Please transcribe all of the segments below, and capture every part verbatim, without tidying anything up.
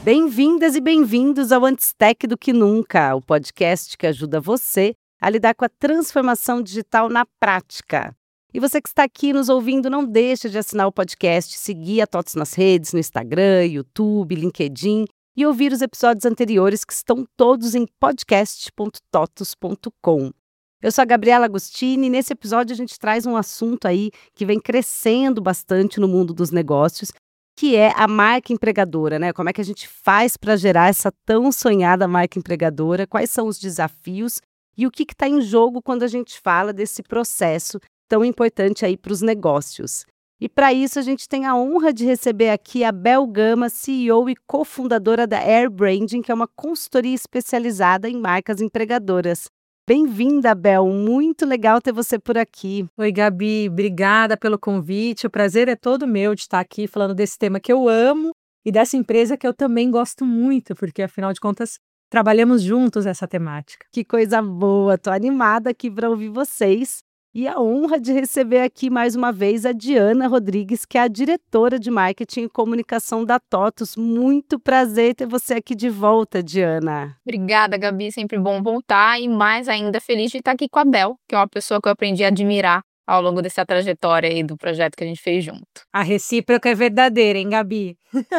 Bem-vindas e bem-vindos ao Antes Tech do que Nunca, o podcast que ajuda você a lidar com a transformação digital na prática. E você que está aqui nos ouvindo, não deixa de assinar o podcast, seguir a TOTOS nas redes, no Instagram, YouTube, LinkedIn e ouvir os episódios anteriores que estão todos em podcast ponto totos ponto com. Eu sou a Gabriela Agostini e nesse episódio a gente traz um assunto aí que vem crescendo bastante no mundo dos negócios, que é a marca empregadora, né? Como é que a gente faz para gerar essa tão sonhada marca empregadora? Quais são os desafios e o que está em jogo quando a gente fala desse processo tão importante aí para os negócios? E para isso a gente tem a honra de receber aqui a Bel Gama, C E O e cofundadora da Air Branding, que é uma consultoria especializada em marcas empregadoras. Bem-vinda, Bel. Muito legal ter você por aqui. Oi, Gabi. Obrigada pelo convite. O prazer é todo meu de estar aqui falando desse tema que eu amo e dessa empresa que eu também gosto muito, porque, afinal de contas, trabalhamos juntos essa temática. Que coisa boa. Tô animada aqui para ouvir vocês. E a honra de receber aqui mais uma vez a Diana Rodrigues, que é a diretora de marketing e comunicação da TOTOS. Muito prazer ter você aqui de volta, Diana. Obrigada, Gabi. Sempre bom voltar e mais ainda feliz de estar aqui com a Bel, que é uma pessoa que eu aprendi a admirar ao longo dessa trajetória aí do projeto que a gente fez junto. A recíproca é verdadeira, hein, Gabi?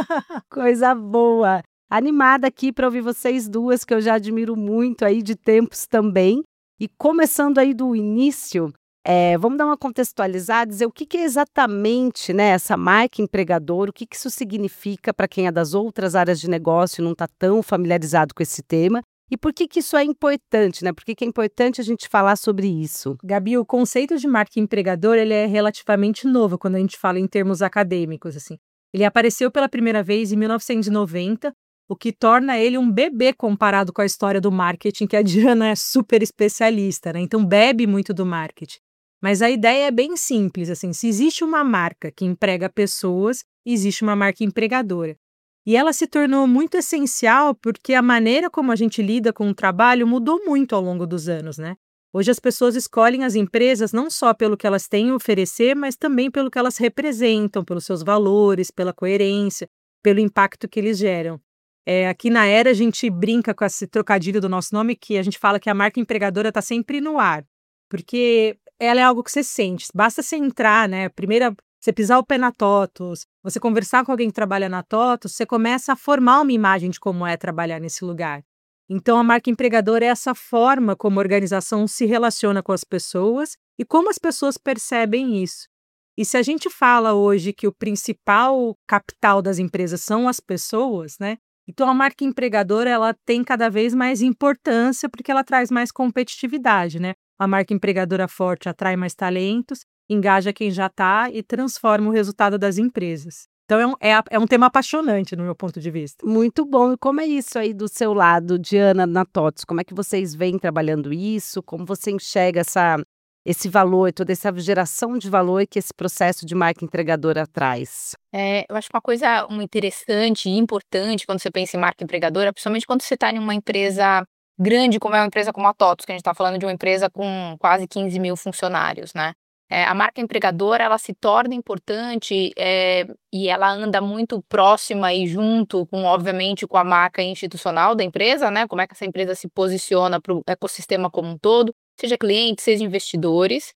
Coisa boa. Animada aqui para ouvir vocês duas, que eu já admiro muito aí de tempos também. E começando aí do início, É, vamos dar uma contextualizada, dizer o que, que é exatamente, né, essa marca empregadora, o que, que isso significa para quem é das outras áreas de negócio e não está tão familiarizado com esse tema, e por que, que isso é importante, né? Por que, que é importante a gente falar sobre isso? Gabi, o conceito de marca empregadora ele é relativamente novo quando a gente fala em termos acadêmicos. Assim. Ele apareceu pela primeira vez em mil novecentos e noventa, o que torna ele um bebê comparado com a história do marketing, que a Diana é super especialista, né? Então bebe muito do marketing. Mas a ideia é bem simples, assim, se existe uma marca que emprega pessoas, existe uma marca empregadora. E ela se tornou muito essencial porque a maneira como a gente lida com o trabalho mudou muito ao longo dos anos, né? Hoje as pessoas escolhem as empresas não só pelo que elas têm a oferecer, mas também pelo que elas representam, pelos seus valores, pela coerência, pelo impacto que eles geram. É, aqui na Era a gente brinca com esse trocadilho do nosso nome, que a gente fala que a marca empregadora está sempre no ar, porque ela é algo que você sente, basta você entrar, né, primeiro você pisar o pé na TOTOS, você conversar com alguém que trabalha na TOTOS, você começa a formar uma imagem de como é trabalhar nesse lugar. Então a marca empregadora é essa forma como a organização se relaciona com as pessoas e como as pessoas percebem isso. E se a gente fala hoje que o principal capital das empresas são as pessoas, né, então a marca empregadora ela tem cada vez mais importância porque ela traz mais competitividade, né? A marca empregadora forte atrai mais talentos, engaja quem já está e transforma o resultado das empresas. Então é um, é, é um tema apaixonante no meu ponto de vista. Muito bom. E como é isso aí do seu lado, Diana, na TOTOS? Como é que vocês vêm trabalhando isso? Como você enxerga essa, esse valor, toda essa geração de valor que esse processo de marca empregadora traz? É, eu acho que uma coisa um interessante e importante quando você pensa em marca empregadora, principalmente quando você está em uma empresa grande, como é uma empresa como a TOTOS, que a gente está falando de uma empresa com quase quinze mil funcionários, né? É, a marca empregadora, ela se torna importante é, e ela anda muito próxima e junto com, obviamente, com a marca institucional da empresa, né? Como é que essa empresa se posiciona para o ecossistema como um todo, seja clientes, seja investidores.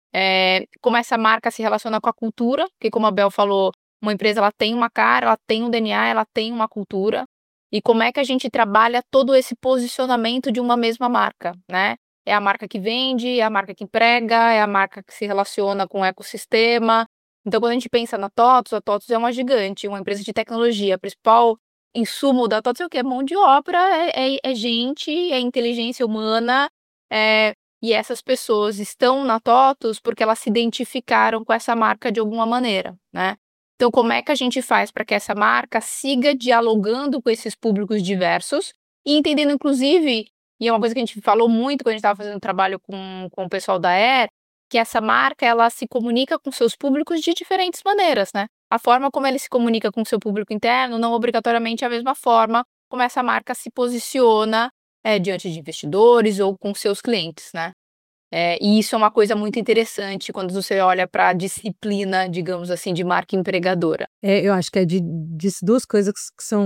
É, como essa marca se relaciona com a cultura, porque como a Bel falou, uma empresa ela tem uma cara, ela tem um D N A, ela tem uma cultura. E como é que a gente trabalha todo esse posicionamento de uma mesma marca, né? É a marca que vende, é a marca que emprega, é a marca que se relaciona com o ecossistema. Então, quando a gente pensa na TOTOS, a TOTOS é uma gigante, uma empresa de tecnologia. O principal insumo da TOTOS é o quê? É mão de obra, é, é, é gente, é inteligência humana. É, e essas pessoas estão na TOTOS porque elas se identificaram com essa marca de alguma maneira, né? Então, como é que a gente faz para que essa marca siga dialogando com esses públicos diversos e entendendo, inclusive, e é uma coisa que a gente falou muito quando a gente estava fazendo trabalho com, com o pessoal da Air, que essa marca ela se comunica com seus públicos de diferentes maneiras, né? A forma como ele se comunica com o seu público interno não obrigatoriamente é a mesma forma como essa marca se posiciona é, diante de investidores ou com seus clientes, né? É, e isso é uma coisa muito interessante quando você olha para a disciplina, digamos assim, de marca empregadora. É, eu acho que é de, de duas coisas que são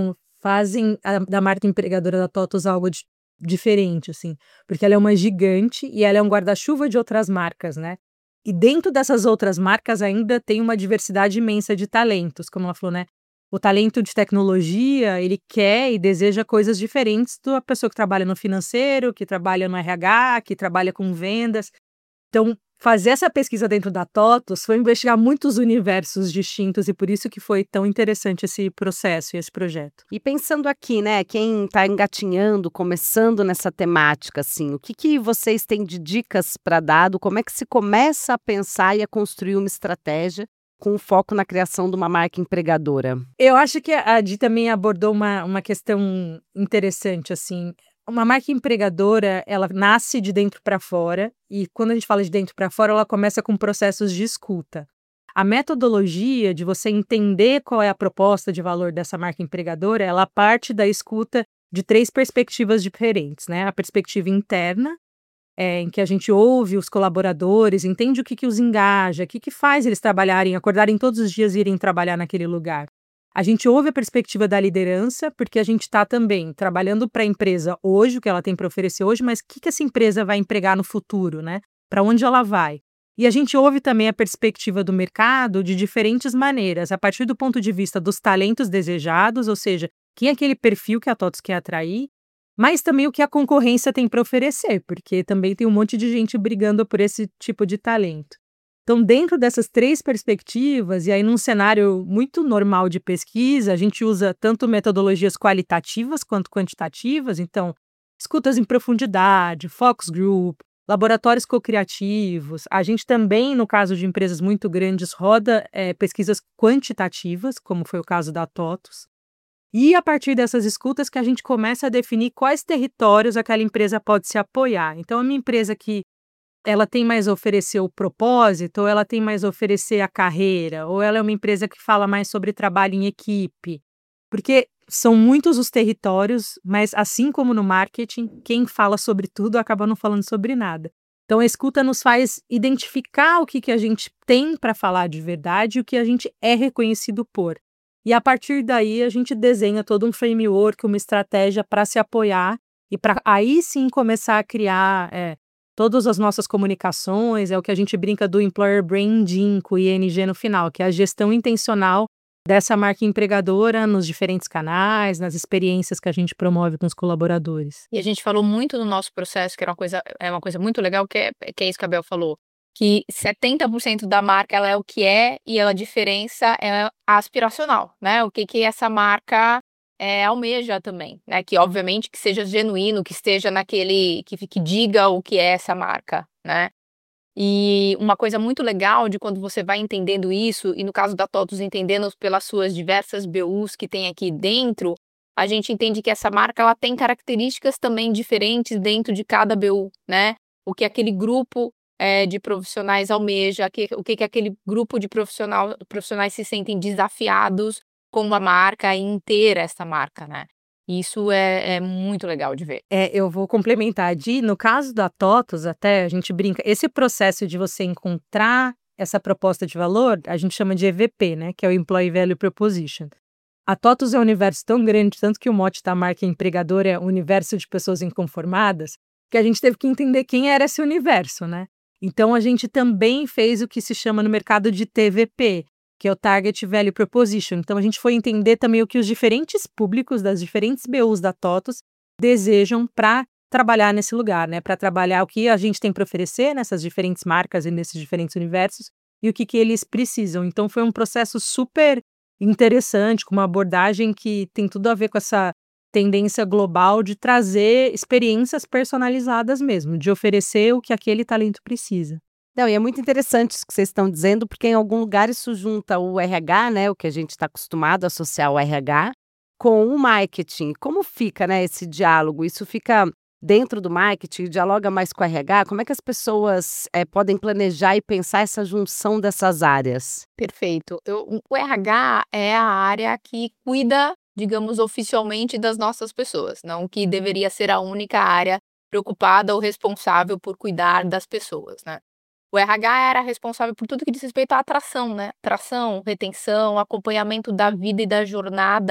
fazem a da marca empregadora da TOTVS algo di diferente, assim, porque ela é uma gigante e ela é um guarda-chuva de outras marcas, né. E dentro dessas outras marcas ainda tem uma diversidade imensa de talentos, como ela falou, né, o talento de tecnologia, ele quer e deseja coisas diferentes da pessoa que trabalha no financeiro, que trabalha no R H, que trabalha com vendas. Então, fazer essa pesquisa dentro da TOTVS foi investigar muitos universos distintos e por isso que foi tão interessante esse processo e esse projeto. E pensando aqui, né, quem está engatinhando, começando nessa temática, assim, o que que vocês têm de dicas para dar? Como é que se começa a pensar e a construir uma estratégia com foco na criação de uma marca empregadora? Eu acho que a Di também abordou uma, uma questão interessante, assim. Uma marca empregadora, ela nasce de dentro para fora e quando a gente fala de dentro para fora, ela começa com processos de escuta. A metodologia de você entender qual é a proposta de valor dessa marca empregadora, ela parte da escuta de três perspectivas diferentes, né? A perspectiva interna, é, em que a gente ouve os colaboradores, entende o que, que os engaja, o que, que faz eles trabalharem, acordarem todos os dias e irem trabalhar naquele lugar. A gente ouve a perspectiva da liderança, porque a gente está também trabalhando para a empresa hoje, o que ela tem para oferecer hoje, mas o que, que essa empresa vai empregar no futuro, né? Para onde ela vai? E a gente ouve também a perspectiva do mercado de diferentes maneiras, a partir do ponto de vista dos talentos desejados, ou seja, quem é aquele perfil que a TOTVS quer atrair, mas também o que a concorrência tem para oferecer, porque também tem um monte de gente brigando por esse tipo de talento. Então, dentro dessas três perspectivas, e aí num cenário muito normal de pesquisa, a gente usa tanto metodologias qualitativas quanto quantitativas, então, escutas em profundidade, focus group, laboratórios cocriativos. A gente também, no caso de empresas muito grandes, roda é, pesquisas quantitativas, como foi o caso da TOTVS. E a partir dessas escutas que a gente começa a definir quais territórios aquela empresa pode se apoiar. Então, é uma empresa que ela tem mais a oferecer o propósito, ou ela tem mais a oferecer a carreira, ou ela é uma empresa que fala mais sobre trabalho em equipe. Porque são muitos os territórios, mas assim como no marketing, quem fala sobre tudo acaba não falando sobre nada. Então a escuta nos faz identificar o que, que a gente tem para falar de verdade e o que a gente é reconhecido por. E a partir daí a gente desenha todo um framework, uma estratégia para se apoiar e para aí sim começar a criar é, todas as nossas comunicações, é o que a gente brinca do employer branding com I N G no final, que é a gestão intencional dessa marca empregadora nos diferentes canais, nas experiências que a gente promove com os colaboradores. E a gente falou muito no nosso processo, que era uma coisa, é uma coisa muito legal, que é, que é isso que a Bel falou, que setenta por cento da marca ela é o que é e a diferença é aspiracional, né? O que que essa marca é, almeja também, né? Que obviamente que seja genuíno, que esteja naquele, que, que diga o que é essa marca, né? E uma coisa muito legal de quando você vai entendendo isso, e no caso da TOTVS entendendo pelas suas diversas B Us que tem aqui dentro, a gente entende que essa marca ela tem características também diferentes dentro de cada B U, né? O que aquele grupo é, de profissionais almeja, que, o que, que aquele grupo de profissional, profissionais se sentem desafiados com a marca e em ter essa marca, né? Isso é, é muito legal de ver. É, eu vou complementar, Di, no caso da TOTVS, até a gente brinca, esse processo de você encontrar essa proposta de valor, a gente chama de E V P, né, que é o Employee Value Proposition. A TOTVS é um universo tão grande, tanto que o mote da marca empregadora é o universo de pessoas inconformadas, que a gente teve que entender quem era esse universo, né? Então, a gente também fez o que se chama no mercado de T V P, que é o Target Value Proposition. Então, a gente foi entender também o que os diferentes públicos das diferentes B Us da TOTVS desejam para trabalhar nesse lugar, né? Para trabalhar o que a gente tem para oferecer nessas diferentes marcas e nesses diferentes universos e o que, que eles precisam. Então, foi um processo super interessante, com uma abordagem que tem tudo a ver com essa tendência global de trazer experiências personalizadas mesmo, de oferecer o que aquele talento precisa. Não, e é muito interessante isso que vocês estão dizendo, porque em algum lugar isso junta o R H, né, o que a gente está acostumado a associar ao R H, com o marketing. Como fica, né, esse diálogo? Isso fica dentro do marketing, dialoga mais com o R H? Como é que as pessoas é, podem planejar e pensar essa junção dessas áreas? Perfeito. Eu, o R H é a área que cuida, digamos, oficialmente das nossas pessoas, não que deveria ser a única área preocupada ou responsável por cuidar das pessoas, né? O R H era responsável por tudo que diz respeito à atração, né? Atração, retenção, acompanhamento da vida e da jornada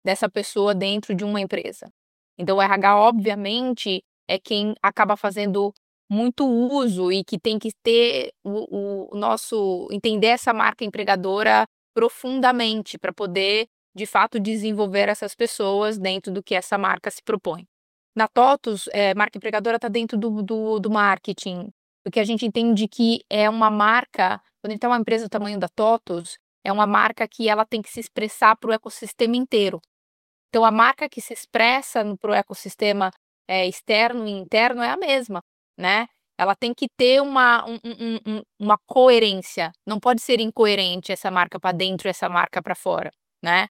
dessa pessoa dentro de uma empresa. Então, o R H, obviamente, é quem acaba fazendo muito uso e que tem que ter o, o nosso entender essa marca empregadora profundamente para poder, de fato, desenvolver essas pessoas dentro do que essa marca se propõe. Na TOTVS, é, marca empregadora está dentro do, do, do marketing, porque a gente entende que é uma marca, quando a gente tem uma empresa do tamanho da TOTVS, é uma marca que ela tem que se expressar para o ecossistema inteiro. Então, a marca que se expressa para o ecossistema é, externo e interno é a mesma, né? Ela tem que ter uma, um, um, um, uma coerência. Não pode ser incoerente essa marca para dentro e essa marca para fora, né?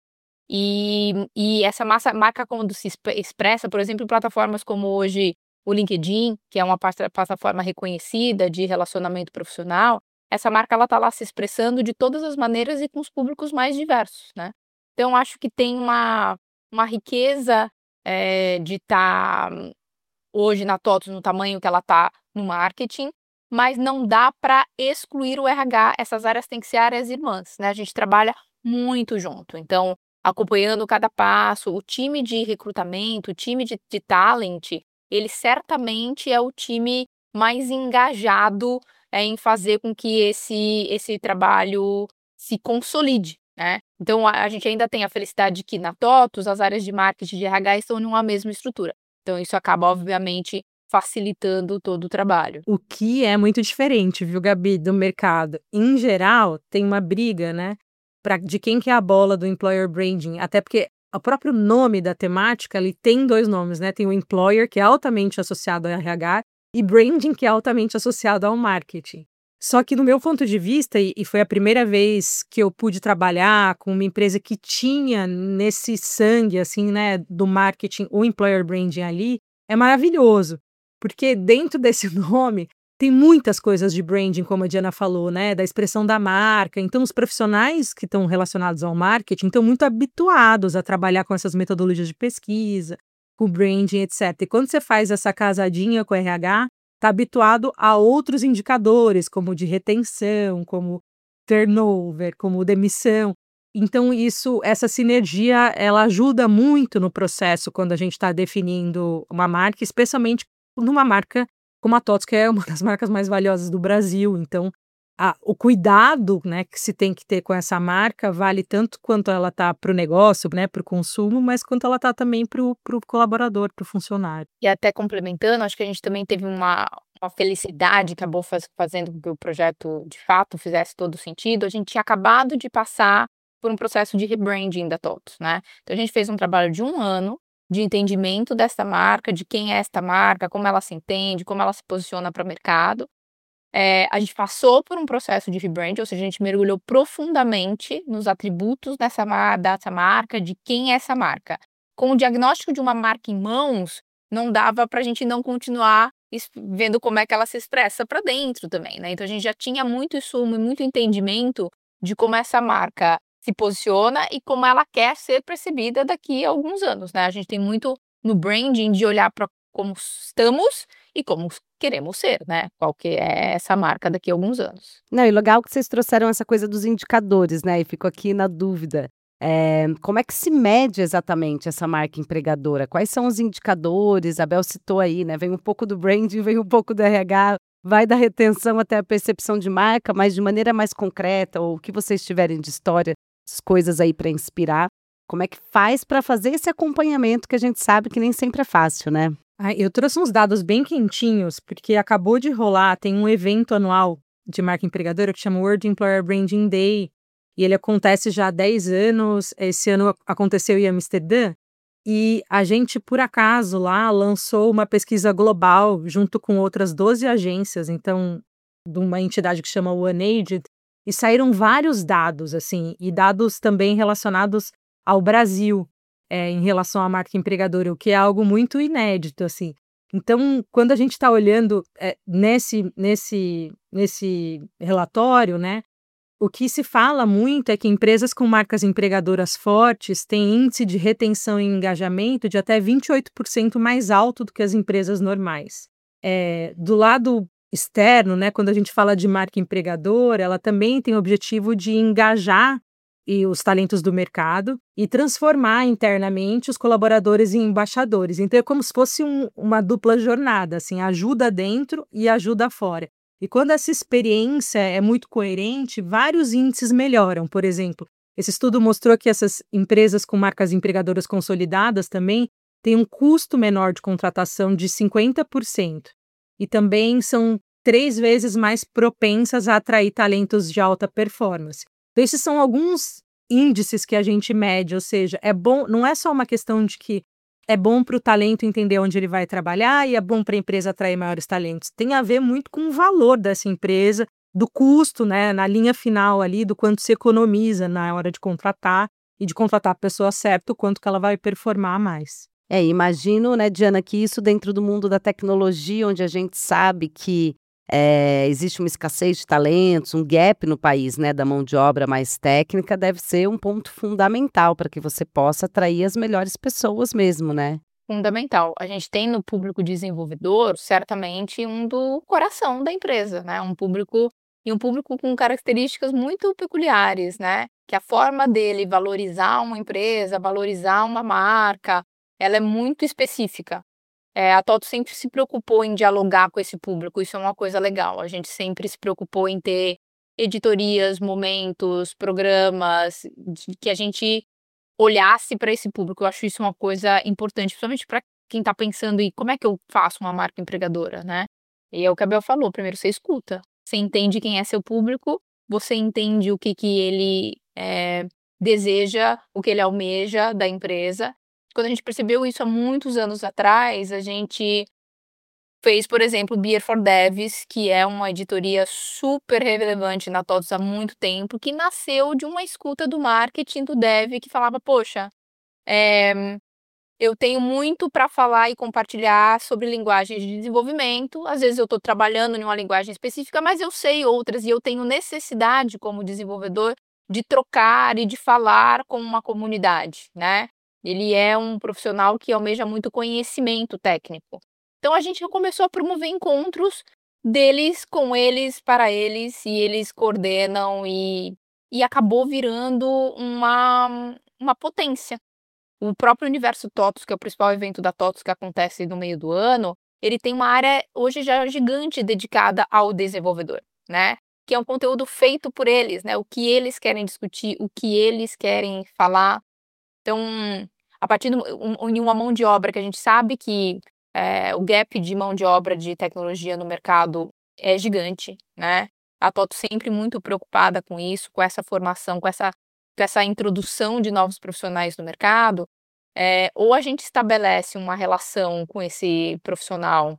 E, e essa massa, marca quando se expressa, por exemplo, em plataformas como hoje o LinkedIn, que é uma plataforma reconhecida de relacionamento profissional, essa marca ela está lá se expressando de todas as maneiras e com os públicos mais diversos, né? Então, acho que tem uma, uma riqueza é, de estar tá, hoje na TOTVS no tamanho que ela está no marketing, mas não dá para excluir o R H, essas áreas têm que ser áreas irmãs, né? A gente trabalha muito junto, então, acompanhando cada passo, o time de recrutamento, o time de, de talent, ele certamente é o time mais engajado é, em fazer com que esse, esse trabalho se consolide, né? Então, a, a gente ainda tem a felicidade de que na TOTVS as áreas de marketing e de R H estão numa mesma estrutura. Então, isso acaba, obviamente, facilitando todo o trabalho. O que é muito diferente, viu, Gabi, do mercado. Em geral, tem uma briga, né, pra, de quem que é a bola do employer branding, até porque o próprio nome da temática, ele tem dois nomes, né? Tem o employer, que é altamente associado ao R H, e branding, que é altamente associado ao marketing. Só que, no meu ponto de vista, e, e foi a primeira vez que eu pude trabalhar com uma empresa que tinha nesse sangue, assim, né, do marketing, o employer branding ali, é maravilhoso. Porque dentro desse nome tem muitas coisas de branding, como a Diana falou, né? Da expressão da marca. Então, os profissionais que estão relacionados ao marketing estão muito habituados a trabalhar com essas metodologias de pesquisa, com branding, etcétera. E quando você faz essa casadinha com o R H, está habituado a outros indicadores, como de retenção, como turnover, como demissão. Então, isso, essa sinergia, ela ajuda muito no processo quando a gente está definindo uma marca, especialmente numa marca como a TOTVS, que é uma das marcas mais valiosas do Brasil. Então, a, o cuidado, né, que se tem que ter com essa marca vale tanto quanto ela está para o negócio, né, para o consumo, mas quanto ela está também para o colaborador, para o funcionário. E até complementando, acho que a gente também teve uma, uma felicidade, acabou faz, fazendo com que o projeto, de fato, fizesse todo sentido. A gente tinha acabado de passar por um processo de rebranding da TOTVS, né? Então, a gente fez um trabalho de um ano de entendimento desta marca, de quem é esta marca, como ela se entende, como ela se posiciona para o mercado. É, a gente passou por um processo de rebranding, ou seja, a gente mergulhou profundamente nos atributos dessa, mar dessa marca, de quem é essa marca. Com o diagnóstico de uma marca em mãos, não dava para a gente não continuar vendo como é que ela se expressa para dentro também, né? Então, a gente já tinha muito insumo e muito entendimento de como essa marca se posiciona e como ela quer ser percebida daqui a alguns anos, né? A gente tem muito no branding de olhar para como estamos e como queremos ser, né? Qual que é essa marca daqui a alguns anos. Não, e legal que vocês trouxeram essa coisa dos indicadores, né? E fico aqui na dúvida. É, como é que se mede exatamente essa marca empregadora? Quais são os indicadores? A Bel citou aí, né? Vem um pouco do branding, vem um pouco do R H, vai da retenção até a percepção de marca, mas de maneira mais concreta, ou o que vocês tiverem de história, coisas aí para inspirar. Como é que faz para fazer esse acompanhamento que a gente sabe que nem sempre é fácil, né? Ah, eu trouxe uns dados bem quentinhos, porque acabou de rolar, tem um evento anual de marca empregadora que chama World Employer Branding Day, e ele acontece já há dez anos, esse ano aconteceu em Amsterdã, e a gente, por acaso, lá lançou uma pesquisa global junto com outras doze agências, então, de uma entidade que chama OneAged, e saíram vários dados, assim, e dados também relacionados ao Brasil, é, em relação à marca empregadora, o que é algo muito inédito, assim. Então, quando a gente está olhando é, nesse, nesse, nesse relatório, né, o que se fala muito é que empresas com marcas empregadoras fortes têm índice de retenção e engajamento de até vinte e oito por cento mais alto do que as empresas normais. É, do lado externo, né, quando a gente fala de marca empregadora, ela também tem o objetivo de engajar e os talentos do mercado e transformar internamente os colaboradores em embaixadores. Então é como se fosse um, uma dupla jornada, assim, ajuda dentro e ajuda fora. E quando essa experiência é muito coerente, vários índices melhoram. Por exemplo, esse estudo mostrou que essas empresas com marcas empregadoras consolidadas também têm um custo menor de contratação de cinquenta por cento. E também são três vezes mais propensas a atrair talentos de alta performance. Então, esses são alguns índices que a gente mede, ou seja, é bom, não é só uma questão de que é bom para o talento entender onde ele vai trabalhar e é bom para a empresa atrair maiores talentos. Tem a ver muito com o valor dessa empresa, do custo, né, na linha final ali, do quanto se economiza na hora de contratar e de contratar a pessoa certa, o quanto que ela vai performar mais. É, imagino, né, Diana, que isso dentro do mundo da tecnologia, onde a gente sabe que é, existe uma escassez de talentos, um gap no país, né, da mão de obra mais técnica, deve ser um ponto fundamental para que você possa atrair as melhores pessoas mesmo, né? Fundamental. A gente tem no público desenvolvedor, certamente, um do coração da empresa, né? Um público e um público com características muito peculiares, né? Que a forma dele valorizar uma empresa, valorizar uma marca, ela é muito específica. É, a TOTVS sempre se preocupou em dialogar com esse público, isso é uma coisa legal. A gente sempre se preocupou em ter editorias, momentos, programas, de, que a gente olhasse para esse público. Eu acho isso uma coisa importante, principalmente para quem está pensando em como é que eu faço uma marca empregadora, né? E é o que a Bel falou, primeiro você escuta, você entende quem é seu público, você entende o que, que ele é, deseja, o que ele almeja da empresa. Quando a gente percebeu isso há muitos anos atrás, a gente fez, por exemplo, Beer for Devs, que é uma editoria super relevante na TOTVS há muito tempo, que nasceu de uma escuta do marketing do dev que falava, poxa, é, eu tenho muito para falar e compartilhar sobre linguagens de desenvolvimento. Às vezes eu estou trabalhando em uma linguagem específica, mas eu sei outras e eu tenho necessidade como desenvolvedor de trocar e de falar com uma comunidade, né? Ele é um profissional que almeja muito conhecimento técnico. Então a gente começou a promover encontros deles com eles, para eles, e eles coordenam e, e acabou virando uma, uma potência. O próprio Universo TOTVS, que é o principal evento da TOTVS que acontece no meio do ano, ele tem uma área hoje já gigante dedicada ao desenvolvedor, né? Que é um conteúdo feito por eles, né? O que eles querem discutir, o que eles querem falar. Então, a partir de um, uma mão de obra que a gente sabe que é, o gap de mão de obra de tecnologia no mercado é gigante, né? A TOTVS sempre muito preocupada com isso, com essa formação, com essa, com essa introdução de novos profissionais no mercado. É, ou a gente estabelece uma relação com esse profissional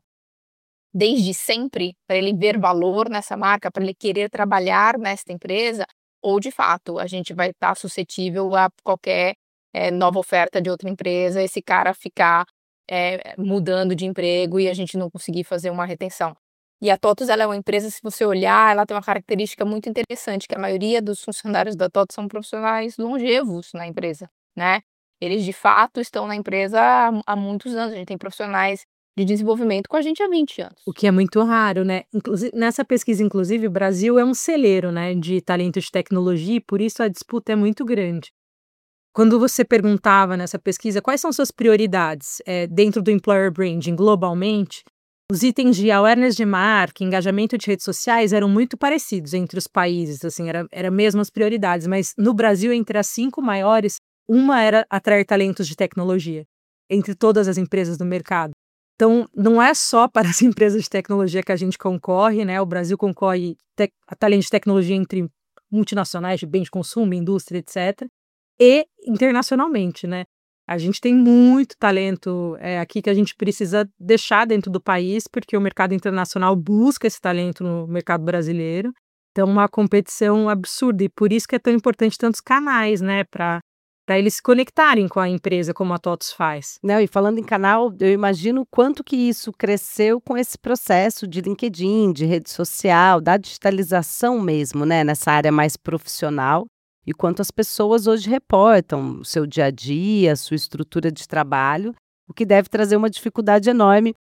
desde sempre, para ele ver valor nessa marca, para ele querer trabalhar nesta empresa, ou de fato a gente vai estar suscetível a qualquer É, nova oferta de outra empresa, esse cara ficar é, mudando de emprego e a gente não conseguir fazer uma retenção. E a TOTVS, ela é uma empresa, se você olhar, ela tem uma característica muito interessante, que a maioria dos funcionários da TOTVS são profissionais longevos na empresa, né? Eles, de fato, estão na empresa há, há muitos anos. A gente tem profissionais de desenvolvimento com a gente há vinte anos. O que é muito raro, né? Inclusive, nessa pesquisa, inclusive, o Brasil é um celeiro, né, de talento de tecnologia e por isso a disputa é muito grande. Quando você perguntava nessa pesquisa quais são suas prioridades é, dentro do employer branding globalmente, os itens de awareness de marca, engajamento de redes sociais eram muito parecidos entre os países, assim, era, era mesmo as prioridades, mas no Brasil, entre as cinco maiores, uma era atrair talentos de tecnologia, entre todas as empresas do mercado. Então, não é só para as empresas de tecnologia que a gente concorre, né? O Brasil concorre te- a talento de tecnologia entre multinacionais de bens de consumo, indústria, etcétera, e internacionalmente, né? A gente tem muito talento é, aqui que a gente precisa deixar dentro do país, porque o mercado internacional busca esse talento no mercado brasileiro. Então, uma competição absurda, e por isso que é tão importante tantos canais, né? Para para eles se conectarem com a empresa, como a TOTVS faz. Não, e falando em canal, eu imagino o quanto que isso cresceu com esse processo de LinkedIn, de rede social, da digitalização mesmo, né? Nessa área mais profissional. E quanto as pessoas hoje reportam o seu dia a dia, a sua estrutura de trabalho, o que deve trazer uma dificuldade enorme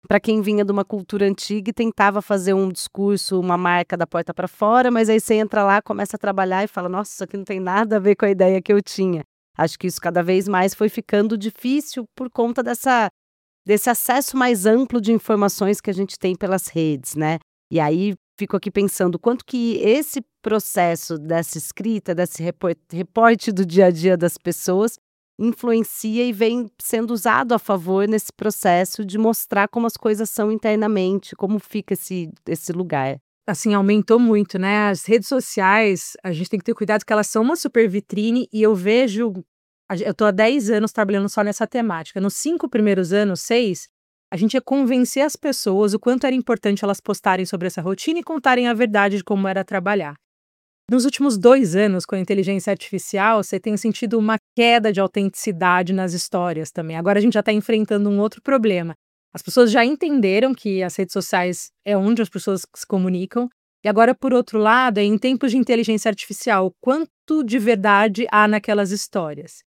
para quem vinha de uma cultura antiga e tentava fazer um discurso, uma marca da porta para fora, mas aí você entra lá, começa a trabalhar e fala: "Nossa, isso aqui não tem nada a ver com a ideia que eu tinha". Acho que isso cada vez mais foi ficando difícil por conta dessa desse acesso mais amplo de informações que a gente tem pelas redes, né. E aí fico aqui pensando quanto que esse processo dessa escrita, desse repor reporte do dia a dia das pessoas, influencia e vem sendo usado a favor nesse processo de mostrar como as coisas são internamente, como fica esse esse lugar. Assim, aumentou muito, né, as redes sociais, a gente tem que ter cuidado que elas são uma super vitrine e eu vejo a gen eu tô há dez anos trabalhando só nessa temática. Nos cinco primeiros anos, seis, a gente ia convencer as pessoas o quanto era importante elas postarem sobre essa rotina e contarem a verdade de como era trabalhar. Nos últimos dois anos, com a inteligência artificial, você tem sentido uma queda de autenticidade nas histórias também. Agora a gente já está enfrentando um outro problema. As pessoas já entenderam que as redes sociais é onde as pessoas se comunicam. E agora, por outro lado, é em tempos de inteligência artificial, quanto de verdade há naquelas histórias?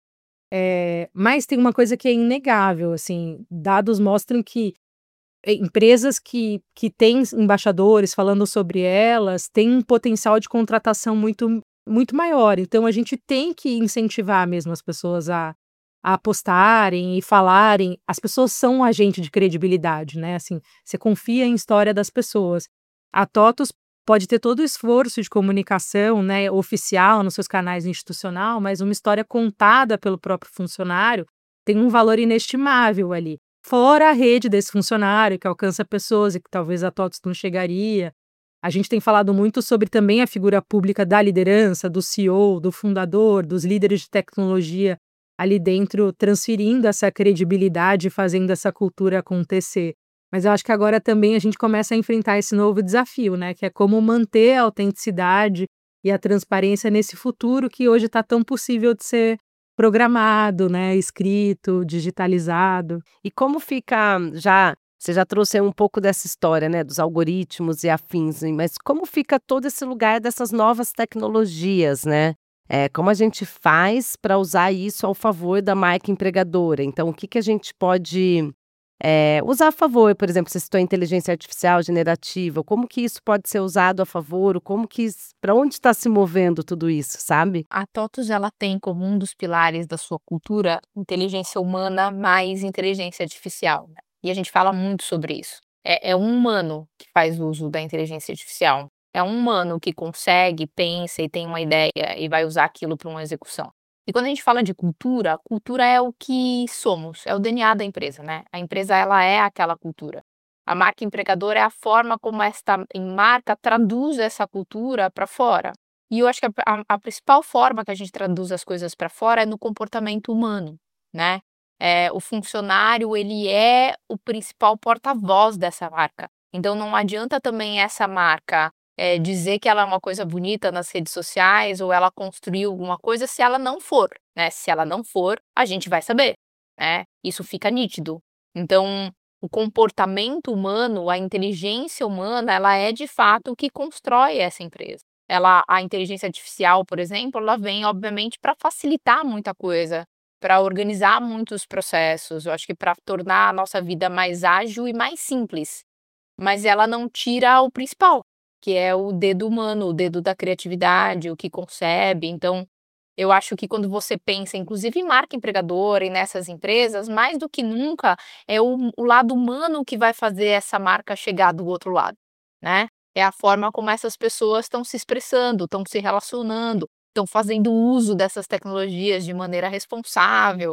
Eh, mas tem uma coisa que é inegável, assim, dados mostram que eh, empresas que que têm embaixadores falando sobre elas, têm um potencial de contratação muito muito maior. Então a gente tem que incentivar mesmo as pessoas a a postarem e falarem. As pessoas são um agente de credibilidade, né, assim, você confia em história das pessoas. A TOTUS pode ter todo o esforço de comunicação, né, oficial nos seus canais institucional, mas uma história contada pelo próprio funcionário tem um valor inestimável ali. Fora a rede desse funcionário que alcança pessoas e que talvez a TOTUS não chegaria. A gente tem falado muito sobre também a figura pública da liderança, do C E O, do fundador, dos líderes de tecnologia ali dentro, transferindo essa credibilidade e fazendo essa cultura acontecer. Mas eu acho que agora também a gente começa a enfrentar esse novo desafio, né, que é como manter a autenticidade e a transparência nesse futuro que hoje está tão possível de ser programado, né, escrito, digitalizado. E como fica já você já trouxe aí um pouco dessa história, né, dos algoritmos e afins, hein, mas como fica todo esse lugar dessas novas tecnologias, né? Eh, como a gente faz para usar isso ao favor da marca empregadora? Então, o que que a gente pode, eh, usar a favor? Por exemplo, você citou a inteligência artificial generativa, como que isso pode ser usado a favor? Ou como que para onde está se movendo tudo isso, sabe? A TOTUS ela tem como um dos pilares da sua cultura inteligência humana mais inteligência artificial, né. E a gente fala muito sobre isso. É é um humano que faz uso da inteligência artificial. É um humano que consegue, pensa e tem uma ideia e vai usar aquilo para uma execução. E quando a gente fala de cultura, cultura é o que somos, é o D N A da empresa, né. A empresa ela é aquela cultura. A marca empregadora é a forma como esta marca traduz essa cultura para fora. E eu acho que a a a principal forma que a gente traduz as coisas para fora é no comportamento humano, né. Eh, o funcionário ele é o principal porta-voz dessa marca. Então não adianta também essa marca, eh, dizer que ela é uma coisa bonita nas redes sociais ou ela construiu alguma coisa se ela não for, né. Se ela não for, a gente vai saber, né. Isso fica nítido. Então, o comportamento humano, a inteligência humana, ela é de fato o que constrói essa empresa. Ela a inteligência artificial, por exemplo, ela vem obviamente para facilitar muita coisa, para organizar muitos processos, eu acho que para tornar a nossa vida mais ágil e mais simples, mas ela não tira o principal, que é o dedo humano, o dedo da criatividade, o que concebe. Então, eu acho que quando você pensa inclusive em marca empregadora e nessas empresas, mais do que nunca é o o lado humano que vai fazer essa marca chegar do outro lado, né. É a forma como essas pessoas estão se expressando, estão se relacionando, estão fazendo uso dessas tecnologias de maneira responsável.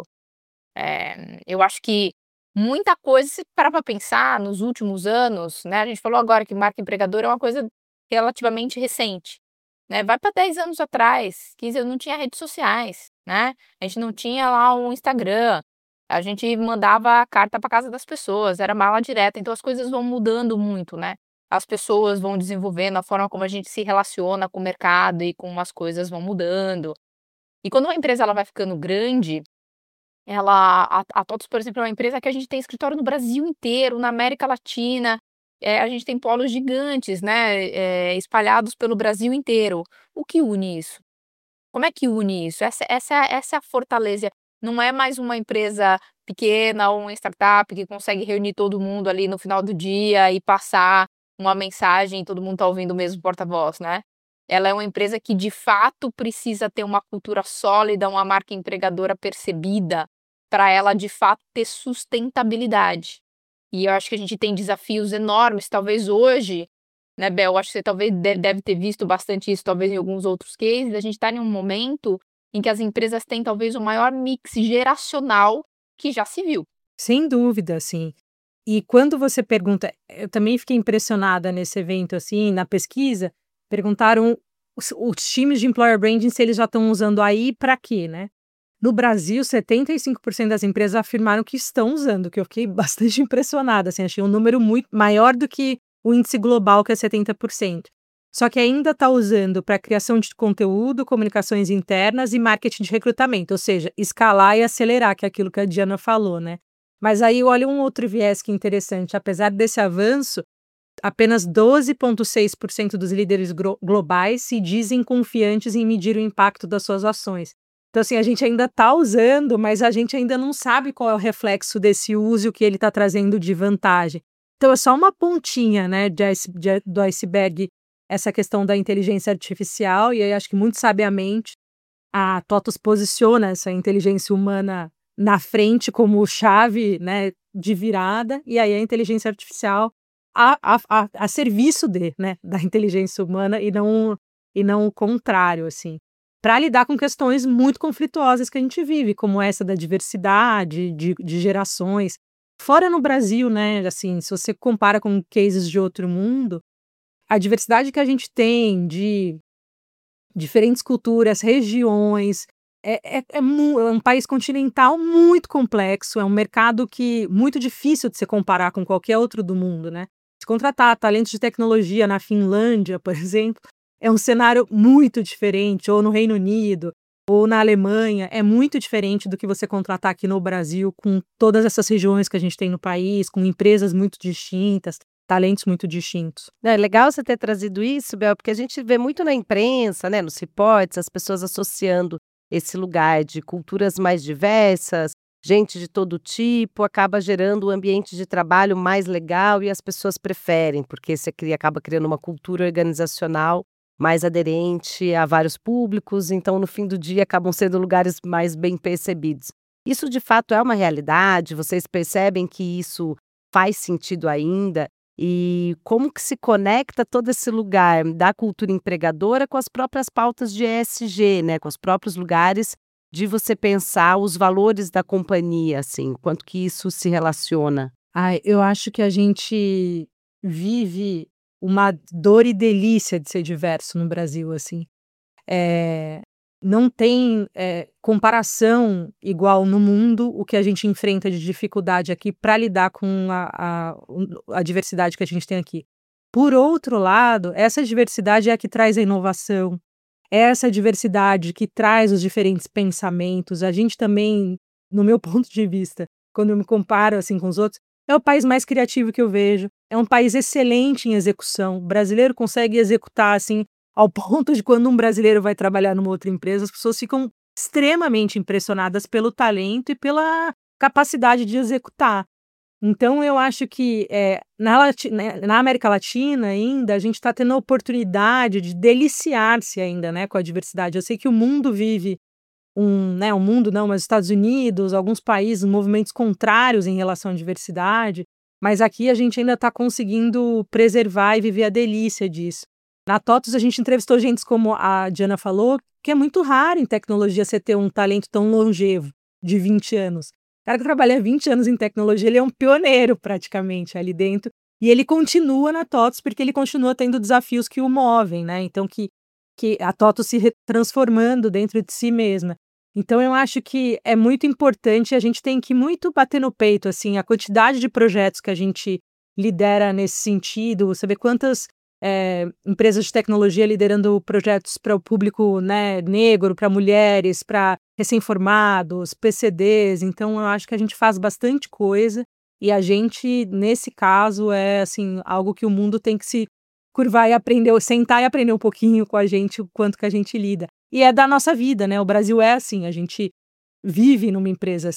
Eh, eu acho que muita coisa, se parar pra pensar nos últimos anos, né, a gente falou agora que marca empregadora é uma coisa relativamente recente, né, vai para dez anos atrás, quinze anos, não tinha redes sociais, né, a gente não tinha lá um Instagram, a gente mandava carta para casa das pessoas, era mala direta, então as coisas vão mudando muito, né. As pessoas vão desenvolvendo, a forma como a gente se relaciona com o mercado e como as coisas vão mudando. E quando uma empresa ela vai ficando grande, ela a a TOTUS, por exemplo, é uma empresa que a gente tem escritório no Brasil inteiro, na América Latina, eh, a gente tem polos gigantes, né, eh, espalhados pelo Brasil inteiro. O que une isso? Como é que une isso? Essa essa essa é a fortaleza. Não é mais uma empresa pequena ou uma startup que consegue reunir todo mundo ali no final do dia e passar uma mensagem e todo mundo está ouvindo o mesmo porta-voz, né? Ela é uma empresa que, de fato, precisa ter uma cultura sólida, uma marca empregadora percebida, para ela, de fato, ter sustentabilidade. E eu acho que a gente tem desafios enormes, talvez hoje, né, Bel? Eu acho que você talvez deve ter visto bastante isso, talvez em alguns outros cases. A gente está em um momento em que as empresas têm talvez o maior mix geracional que já se viu. Sem dúvida, sim. E quando você pergunta, eu também fiquei impressionada nesse evento, assim, na pesquisa, perguntaram os, os times de employer branding se eles já estão usando aí para quê, né? No Brasil, setenta e cinco por cento das empresas afirmaram que estão usando, que eu fiquei bastante impressionada, assim, achei um número muito maior do que o índice global, que é setenta por cento. Só que ainda está usando para criação de conteúdo, comunicações internas e marketing de recrutamento, ou seja, escalar e acelerar, que é aquilo que a Diana falou, né? Mas aí olha um outro viés que é interessante, apesar desse avanço, apenas doze vírgula seis por cento dos líderes globais se dizem confiantes em medir o impacto das suas ações. Então, assim, a gente ainda está usando, mas a gente ainda não sabe qual é o reflexo desse uso, o que ele está trazendo de vantagem. Então, é só uma pontinha, né, de, de, do iceberg, essa questão da inteligência artificial, e aí acho que muito sabiamente a TOTVS posiciona essa inteligência humana na frente como chave, né, de virada, e aí a inteligência artificial a, a, a, a serviço de, né, da inteligência humana e não, e não o contrário, assim, para lidar com questões muito conflituosas que a gente vive, como essa da diversidade, de, de gerações. Fora no Brasil, né, assim, se você compara com cases de outro mundo, a diversidade que a gente tem de diferentes culturas, regiões, é, é, é, mu- é um país continental muito complexo, é um mercado que muito difícil de se comparar com qualquer outro do mundo, né? Se contratar talentos de tecnologia na Finlândia, por exemplo, é um cenário muito diferente, ou no Reino Unido, ou na Alemanha, é muito diferente do que você contratar aqui no Brasil, com todas essas regiões que a gente tem no país, com empresas muito distintas, talentos muito distintos. É legal você ter trazido isso, Bel, porque a gente vê muito na imprensa, né, nos reportes, as pessoas associando esse lugar de culturas mais diversas, gente de todo tipo, acaba gerando um ambiente de trabalho mais legal e as pessoas preferem, porque você cria, acaba criando uma cultura organizacional mais aderente a vários públicos, então no fim do dia acabam sendo lugares mais bem percebidos. Isso de fato é uma realidade? Vocês percebem que isso faz sentido ainda? E como que se conecta todo esse lugar da cultura empregadora com as próprias pautas de E S G, né, com os próprios lugares de você pensar os valores da companhia, assim, quanto que isso se relaciona? Ai, eu acho que a gente vive uma dor e delícia de ser diverso no Brasil, assim. Eh, não tem, eh, comparação igual no mundo o que a gente enfrenta de dificuldade aqui para lidar com a a o a diversidade que a gente tem aqui. Por outro lado, essa diversidade é a que traz a inovação, é essa diversidade que traz os diferentes pensamentos. A gente também, no meu ponto de vista, quando eu me comparo, assim, com os outros, é o país mais criativo que eu vejo, é um país excelente em execução. O brasileiro consegue executar, assim, ao ponto de quando um brasileiro vai trabalhar numa outra empresa, as pessoas ficam extremamente impressionadas pelo talento e pela capacidade de executar. Então eu acho que, eh, na lati né, na América Latina ainda, a gente está tendo a oportunidade de deliciar-se ainda, né, com a diversidade. Eu sei que o mundo vive um, né, o mundo não, mas os Estados Unidos, alguns países, movimentos contrários em relação à diversidade, mas aqui a gente ainda está conseguindo preservar e viver a delícia disso. Na TOTVS a gente entrevistou gente como a Diana falou, que é muito raro em tecnologia você ter um talento tão longevo, de vinte anos. O cara que trabalha vinte anos em tecnologia, ele é um pioneiro praticamente ali dentro, e ele continua na TOTVS porque ele continua tendo desafios que o movem, né? Então que, que a TOTVS se re- transformando dentro de si mesma. Então eu acho que é muito importante, a gente tem que muito bater no peito, assim, a quantidade de projetos que a gente lidera nesse sentido, você vê quantas eh, empresas de tecnologia liderando projetos para o público, né, negro, para mulheres, para recém-formados, P C Ds. Então eu acho que a gente faz bastante coisa e a gente, nesse caso, é assim, algo que o mundo tem que se curvar e aprender, sentar e aprender um pouquinho com a gente, o quanto que a gente lida. E é da nossa vida, né? O Brasil é assim, a gente vive numa empresa assim.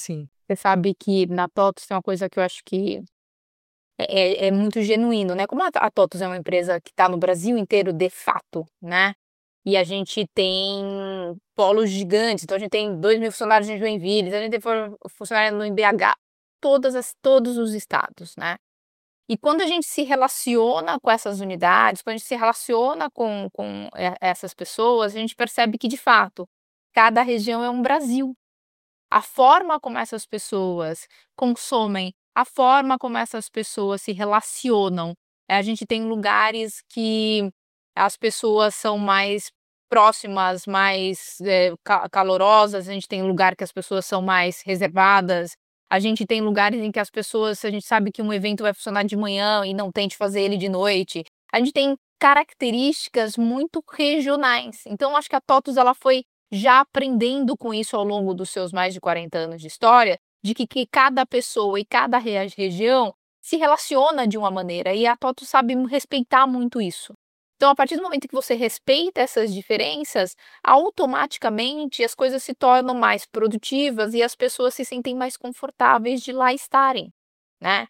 Você sabe que na TOTVS tem uma coisa que eu acho que é, é- é muito genuíno, né? Como a, a TOTVS é uma empresa que está no Brasil inteiro de fato, né? E a gente tem polos gigantes, então a gente tem dois mil funcionários em Joinville, a gente tem fu- funcionário no B H, todas as, todos os estados, né? E quando a gente se relaciona com essas unidades, quando a gente se relaciona com, com eh, essas pessoas, a gente percebe que, de fato, cada região é um Brasil. A forma como essas pessoas consomem, a forma como essas pessoas se relacionam. Eh, A gente tem lugares que as pessoas são mais próximas, mais eh, ca- calorosas, a gente tem lugar que as pessoas são mais reservadas, a gente tem lugares em que as pessoas, a gente sabe que um evento vai funcionar de manhã e não tente fazer ele de noite. A gente tem características muito regionais. Então, acho que a TOTVS ela foi já aprendendo com isso ao longo dos seus mais de quarenta anos de história, de que, que cada pessoa e cada re- região se relaciona de uma maneira, e a TOTVS sabe respeitar muito isso. Então, a partir do momento que você respeita essas diferenças, automaticamente as coisas se tornam mais produtivas e as pessoas se sentem mais confortáveis de lá estarem, né?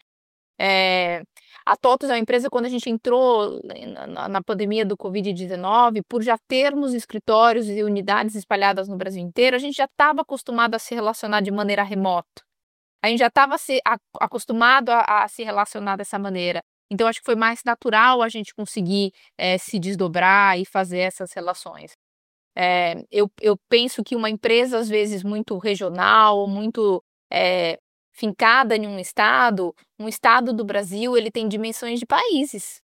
Eh, a TOTVS é uma empresa, quando a gente entrou na na na pandemia do covid dezenove, por já termos escritórios e unidades espalhadas no Brasil inteiro, a gente já estava acostumado a se relacionar de maneira remota. A gente já estava se a acostumado a a se relacionar dessa maneira. Então acho que foi mais natural a gente conseguir, eh, se desdobrar e fazer essas relações. Eh, eu eu penso que uma empresa, às vezes, muito regional, muito, eh, fincada em um estado, um estado do Brasil, ele tem dimensões de países,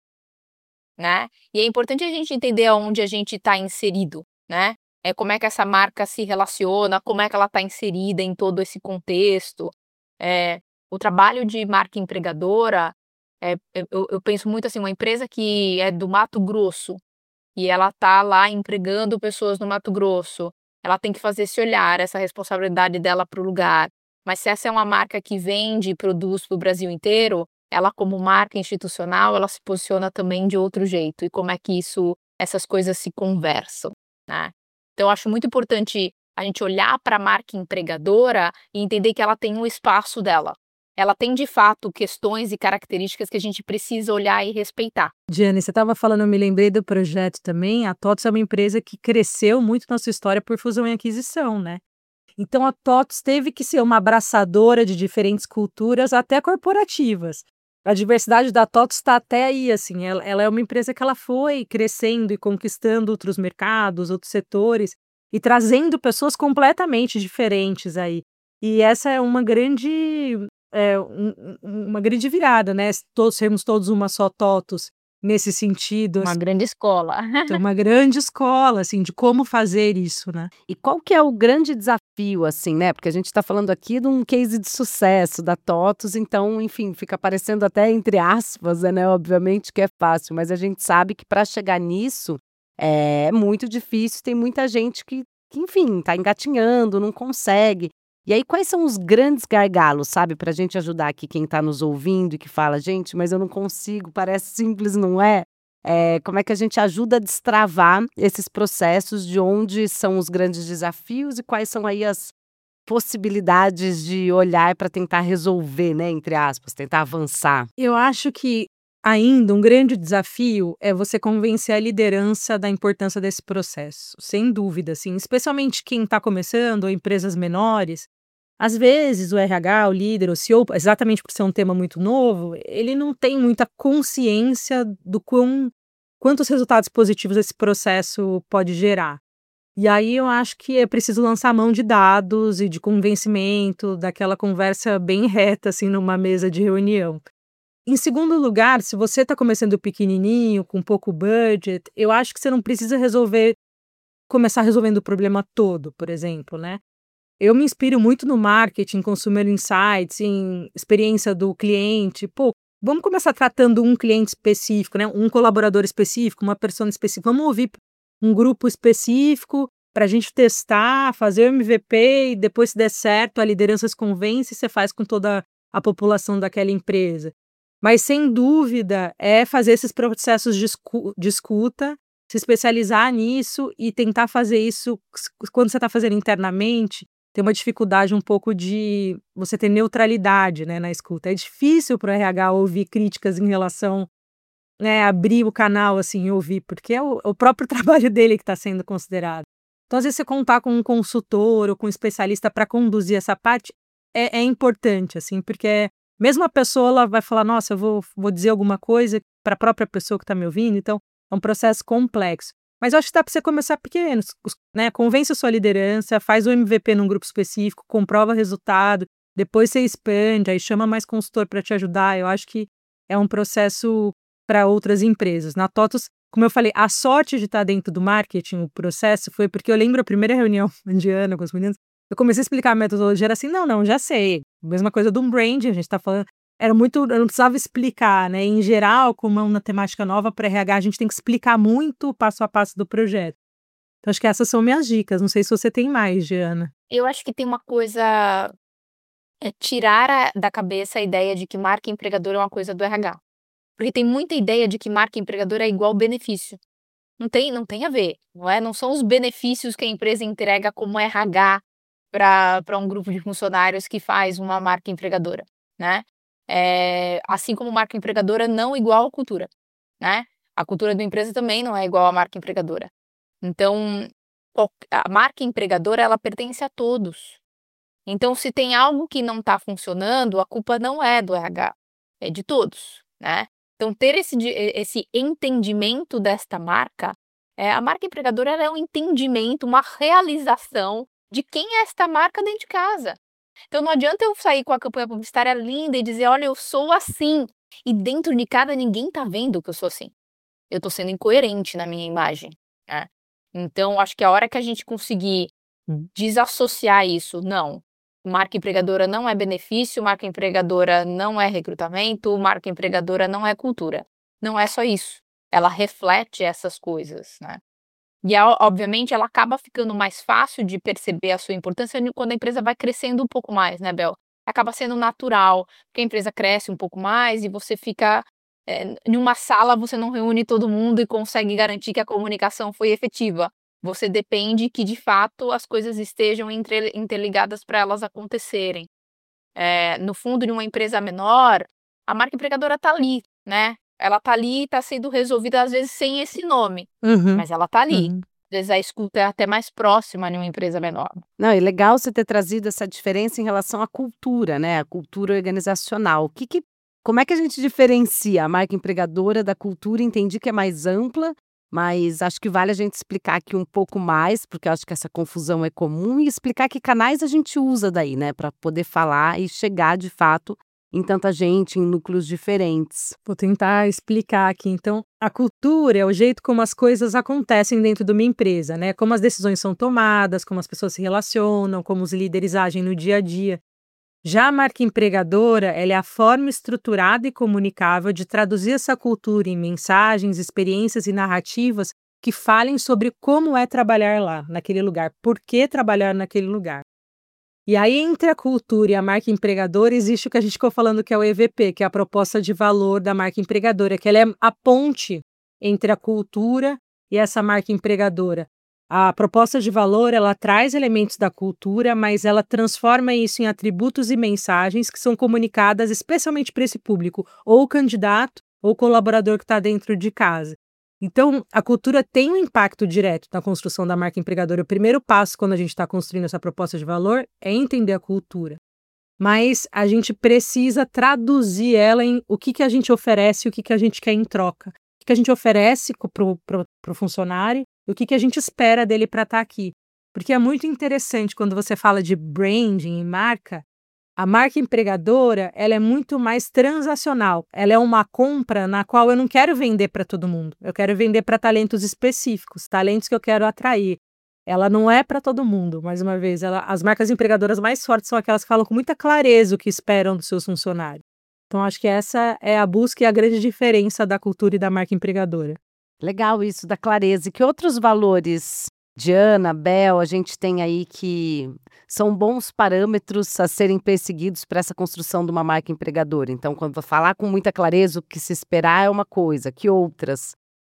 né. E é importante a gente entender aonde a gente está inserido, né. É como é que essa marca se relaciona, como é que ela está inserida em todo esse contexto. Eh, o trabalho de marca empregadora, eh, eu eu eu penso muito assim, uma empresa que é do Mato Grosso, e ela tá lá empregando pessoas no Mato Grosso, ela tem que fazer esse olhar, essa responsabilidade dela para o lugar. Mas se essa é uma marca que vende e produz para o Brasil inteiro, ela como marca institucional, ela se posiciona também de outro jeito. E como é que isso, essas coisas se conversam, né? Então eu acho muito importante a gente olhar para a marca empregadora e entender que ela tem um espaço dela. Ela tem de fato questões e características que a gente precisa olhar e respeitar. Diane, você estava falando, eu me lembrei do projeto também. A TOTVS é uma empresa que cresceu muito na sua história por fusão e aquisição, né? Então a TOTVS teve que ser uma abraçadora de diferentes culturas, até corporativas. A diversidade da TOTVS está até aí, assim, ela, ela é uma empresa que ela foi crescendo e conquistando outros mercados, outros setores e trazendo pessoas completamente diferentes aí. E essa é uma grande, é, um- um- uma grande virada, né? Todos sermos todos uma só TOTVS nesse sentido, Uma assim, grande escola. é uma grande escola, assim, de como fazer isso, né? E qual que é o grande desafio, assim, né? Porque a gente está falando aqui de um case de sucesso da TOTVS, então, enfim, fica parecendo até entre aspas, né? Obviamente que é fácil, mas a gente sabe que para chegar nisso é muito difícil. Tem muita gente que, que enfim, está engatinhando, não consegue. E aí, quais são os grandes gargalos, sabe, para a gente ajudar aqui quem está nos ouvindo e que fala, gente, mas eu não consigo, parece simples, não é? Eh, como é que a gente ajuda a destravar esses processos, de onde são os grandes desafios e quais são aí as possibilidades de olhar para tentar resolver, né, entre aspas, tentar avançar? Eu acho que ainda um grande desafio é você convencer a liderança da importância desse processo, sem dúvida, assim, especialmente quem está começando ou empresas menores. Às vezes o R H, o líder, o C E O, exatamente por ser um tema muito novo, ele não tem muita consciência do quão, quantos resultados positivos esse processo pode gerar. E aí eu acho que é preciso lançar mão de dados e de convencimento, daquela conversa bem reta, assim, numa mesa de reunião. Em segundo lugar, se você está começando pequenininho, com pouco budget, eu acho que você não precisa resolver, começar resolvendo o problema todo, por exemplo, né? Eu me inspiro muito no marketing, consumer insights, em experiência do cliente. Pô, vamos começar tratando um cliente específico, né? Um colaborador específico, uma pessoa específica. Vamos ouvir um grupo específico para a gente testar, fazer o M V P e depois, se der certo, a liderança se convence e você faz com toda a população daquela empresa. Mas, sem dúvida, é fazer esses processos de escu- de escuta, se especializar nisso e tentar fazer isso quando você está fazendo internamente, tem uma dificuldade um pouco de você ter neutralidade, né, na escuta. É difícil para o R H ouvir críticas em relação, né, abrir o canal assim e ouvir, porque é o, o próprio trabalho dele que está sendo considerado. Então, às vezes, você contar com um consultor ou com um especialista para conduzir essa parte é, é importante, assim, porque mesmo a pessoa ela vai falar, nossa, eu vou, vou dizer alguma coisa para a própria pessoa que está me ouvindo, então é um processo complexo. Mas eu acho que dá para você começar pequeno, né? Convence a sua liderança, faz o M V P num grupo específico, comprova resultado, depois você expande, aí chama mais consultor para te ajudar. Eu acho que é um processo para outras empresas. Na TOTVS, como eu falei, a sorte de estar dentro do marketing, o processo, foi porque eu lembro a primeira reunião indiana com os meninos, eu comecei a explicar a metodologia, era assim, não, não, já sei. Mesma coisa do brand, a gente está falando, era muito, eu não precisava explicar, né? Em geral, como é uma temática nova para R H, a gente tem que explicar muito o passo a passo do projeto. Então, acho que essas são minhas dicas. Não sei se você tem mais, Giana. Eu acho que tem uma coisa, é tirar a- da cabeça a ideia de que marca empregador é uma coisa do R H. Porque tem muita ideia de que marca empregador é igual benefício. Não tem, não tem a ver, não é? Não são os benefícios que a empresa entrega como R H para para um grupo de funcionários que faz uma marca empregadora, né? É, assim como marca empregadora não igual a cultura, né? A cultura da empresa também não é igual à marca empregadora. Então, qual- a marca empregadora, ela pertence a todos. Então, se tem algo que não está funcionando, a culpa não é do R H, é de todos, né? Então, ter esse, di- esse entendimento desta marca, é, a marca empregadora ela é um entendimento, uma realização de quem é esta marca dentro de casa. Então, não adianta eu sair com a campanha publicitária linda e dizer, olha, eu sou assim, e dentro de cada ninguém tá vendo que eu sou assim. Eu tô sendo incoerente na minha imagem, né? Então, acho que a hora que a gente conseguir desassociar isso, não. Marca empregadora não é benefício, marca empregadora não é recrutamento, marca empregadora não é cultura. Não é só isso. Ela reflete essas coisas, né? E, a- obviamente, ela acaba ficando mais fácil de perceber a sua importância quando a empresa vai crescendo um pouco mais, né, Bel? Acaba sendo natural, porque a empresa cresce um pouco mais e você fica. É, em uma sala, você não reúne todo mundo e consegue garantir que a comunicação foi efetiva. Você depende que, de fato, as coisas estejam entre- interligadas para elas acontecerem. É, no fundo de uma empresa menor, a marca empregadora está ali, né? Ela está ali e está sendo resolvida, às vezes, sem esse nome, Uhum, mas ela está ali. uhum. Às vezes a escuta é até mais próxima em uma empresa menor. Não, é legal você ter trazido essa diferença em relação à cultura, né, a cultura organizacional. O que que como é que a gente diferencia a marca empregadora da cultura? Entendi que é mais ampla, mas acho que vale a gente explicar aqui um pouco mais, porque eu acho que essa confusão é comum, e explicar que canais a gente usa daí, né, para poder falar e chegar de fato em tanta gente, em núcleos diferentes. Vou tentar explicar aqui. Então, a cultura é o jeito como as coisas acontecem dentro de uma empresa, né? Como as decisões são tomadas, como as pessoas se relacionam, como os líderes agem no dia a dia. Já a marca empregadora, ela é a forma estruturada e comunicável de traduzir essa cultura em mensagens, experiências e narrativas que falem sobre como é trabalhar lá, naquele lugar, por que trabalhar naquele lugar. E aí, entre a cultura e a marca empregadora, existe o que a gente ficou falando que é o E V P, que é a proposta de valor da marca empregadora, que ela é a ponte entre a cultura e essa marca empregadora. A proposta de valor, ela traz elementos da cultura, mas ela transforma isso em atributos e mensagens que são comunicadas especialmente para esse público, ou candidato ou colaborador que está dentro de casa. Então, a cultura tem um impacto direto na construção da marca empregadora. O primeiro passo quando a gente está construindo essa proposta de valor é entender a cultura. Mas a gente precisa traduzir ela em o que, que a gente oferece e o que, que a gente quer em troca. O que, que a gente oferece para o funcionário e o que, que a gente espera dele para estar aqui. Porque é muito interessante quando você fala de branding e marca. A marca empregadora, ela é muito mais transacional. Ela é uma compra na qual eu não quero vender para todo mundo. Eu quero vender para talentos específicos, talentos que eu quero atrair. Ela não é para todo mundo, mais uma vez. Ela, as marcas empregadoras mais fortes são aquelas que falam com muita clareza o que esperam dos seus funcionários. Então, acho que essa é a busca e a grande diferença da cultura e da marca empregadora. Legal isso da clareza. E que outros valores, Diana, Bel, a gente tem aí que são bons parâmetros a serem perseguidos para essa construção de uma marca empregadora? Então, quando eu falar com muita clareza o que se esperar é uma coisa, que outras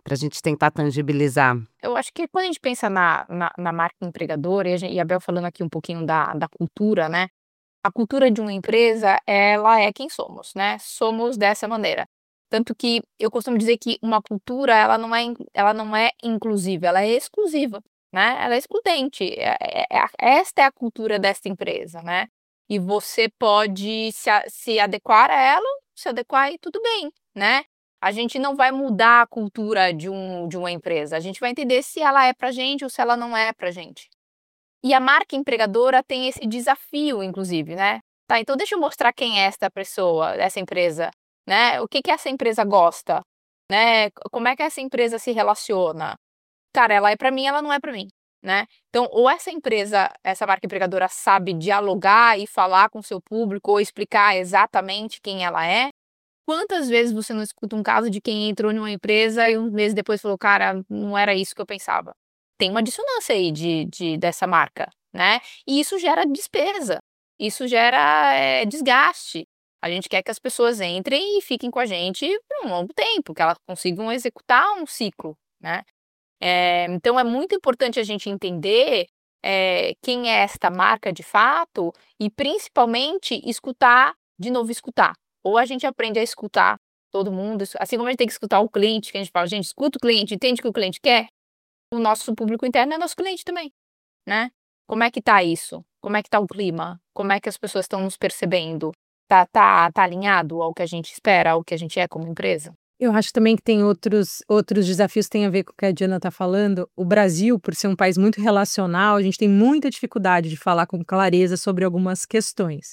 para a gente tentar tangibilizar? Eu acho que quando a gente pensa na na na marca empregadora, e a gen e a Bel falando aqui um pouquinho da da cultura, né, a cultura de uma empresa, ela é quem somos, né, somos dessa maneira. Tanto que eu costumo dizer que uma cultura, ela não é in ela não é inclusiva, ela é exclusiva, né, ela é excludente, é é é a esta é a cultura desta empresa, né, e você pode se a se adequar a ela, se adequar e tudo bem, né. A gente não vai mudar a cultura de um de uma empresa, a gente vai entender se ela é pra gente ou se ela não é pra gente. E a marca empregadora tem esse desafio inclusive, né. Tá, então deixa eu mostrar quem é esta pessoa, essa empresa, né, o que que essa empresa gosta, né, como é que essa empresa se relaciona. Cara, ela é pra mim, ela não é pra mim, né. Então ou essa empresa, essa marca empregadora sabe dialogar e falar com o seu público ou explicar exatamente quem ela é. Quantas vezes você não escuta um caso de quem entrou numa empresa e uns meses depois falou: "Cara, não era isso que eu pensava". Tem uma dissonância aí de de dessa marca, né, e isso gera despesa, isso gera, eh, desgaste. A gente quer que as pessoas entrem e fiquem com a gente por um longo tempo, que elas consigam executar um ciclo, né. Eh, então é muito importante a gente entender, eh, quem é esta marca de fato e principalmente escutar, de novo escutar. Ou a gente aprende a escutar todo mundo, assim como a gente tem que escutar o cliente, que a gente fala: "Gente, escuta o cliente, entende o que o cliente quer", o nosso público interno é nosso cliente também, né. Como é que tá isso? Como é que tá o clima? Como é que as pessoas estão nos percebendo? Tá tá tá alinhado ao que a gente espera, ao que a gente é como empresa? Eu acho também que tem outros outros desafios que têm a ver com o que a Diana está falando. O Brasil, por ser um país muito relacional, a gente tem muita dificuldade de falar com clareza sobre algumas questões.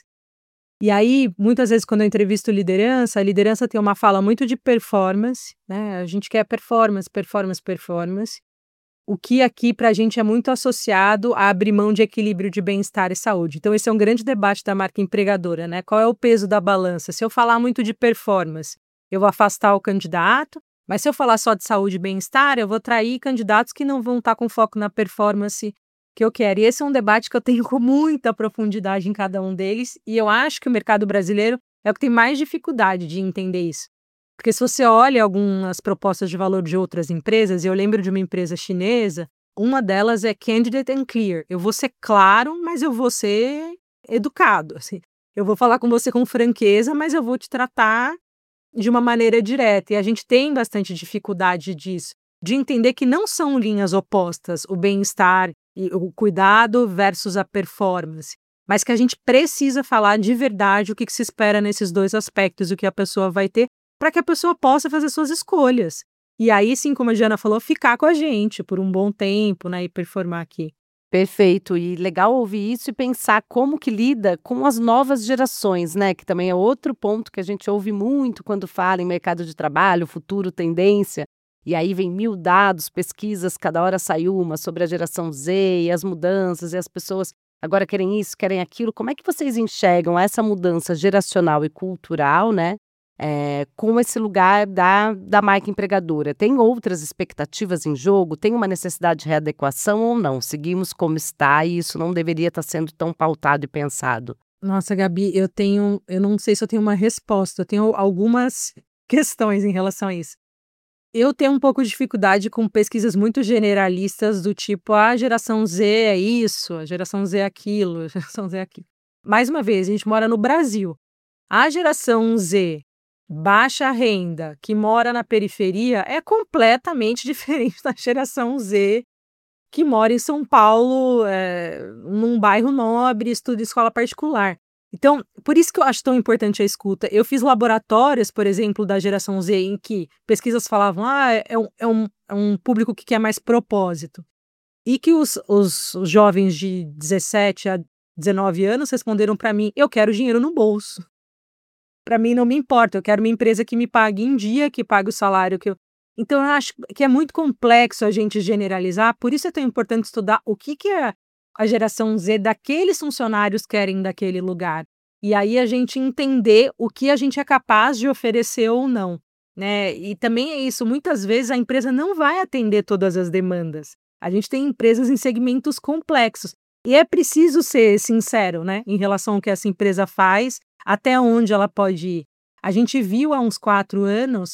E aí, muitas vezes, quando eu entrevisto liderança, a liderança tem uma fala muito de performance, né? A gente quer performance, performance, performance. O que aqui pra gente é muito associado a abrir mão de equilíbrio de bem-estar e saúde. Então, esse é um grande debate da marca empregadora, né? Qual é o peso da balança? Se eu falar muito de performance, eu vou afastar o candidato, mas se eu falar só de saúde e bem-estar, eu vou atrair candidatos que não vão estar com foco na performance que eu quero. E esse é um debate que eu tenho com muita profundidade em cada um deles, e eu acho que o mercado brasileiro é o que tem mais dificuldade de entender isso. Porque se você olha algumas propostas de valor de outras empresas, e eu lembro de uma empresa chinesa, uma delas é candidate and clear. Eu vou ser claro, mas eu vou ser educado, assim. Eu vou falar com você com franqueza, mas eu vou te tratar de uma maneira direta. E a gente tem bastante dificuldade disso, de entender que não são linhas opostas, o bem-estar e o cuidado versus a performance, mas que a gente precisa falar de verdade o que que se espera nesses dois aspectos, o que a pessoa vai ter, para que a pessoa possa fazer suas escolhas. E aí sim, como a Diana falou, ficar com a gente por um bom tempo, né, e performar aqui. Perfeito, e legal ouvir isso e pensar como que lida com as novas gerações, né, que também é outro ponto que a gente ouve muito quando fala em mercado de trabalho, futuro, tendência, e aí vem mil dados, pesquisas, cada hora sai uma sobre a geração Z e as mudanças e as pessoas agora querem isso, querem aquilo. Como é que vocês enxergam essa mudança geracional e cultural, né, eh, com esse lugar da da marca empregadora? Tem outras expectativas em jogo? Tem uma necessidade de readequação ou não? Seguimos como está e isso não deveria estar sendo tão pautado e pensado? Nossa, Gabi, eu tenho eu não sei se eu tenho uma resposta, eu tenho algumas questões em relação a isso. Eu tenho um pouco de dificuldade com pesquisas muito generalistas do tipo: "Ah, a geração Z é isso, a geração Z é aquilo, a geração Z é aquilo". Mais uma vez, a gente mora no Brasil. A geração Z, baixa renda, que mora na periferia, é completamente diferente da geração Z, que mora em São Paulo, eh, num bairro nobre, estuda em escola particular. Então, por isso que eu acho tão importante a escuta. Eu fiz laboratórios, por exemplo, da geração Z, em que pesquisas falavam: "Ah, é um é um é um público que quer mais propósito". E que os os os jovens de dezessete a dezenove anos responderam para mim: "Eu quero dinheiro no bolso. Para mim não me importa, eu quero uma empresa que me pague em dia, que pague o salário que eu". Então eu acho que é muito complexo a gente generalizar, por isso é tão importante estudar o que que a a geração Z daqueles funcionários querem daquele lugar. E aí a gente entender o que a gente é capaz de oferecer ou não, né. E também é isso, muitas vezes a empresa não vai atender todas as demandas. A gente tem empresas em segmentos complexos, e é preciso ser sincero, né, em relação ao que essa empresa faz, até onde ela pode ir. A gente viu há uns quatro anos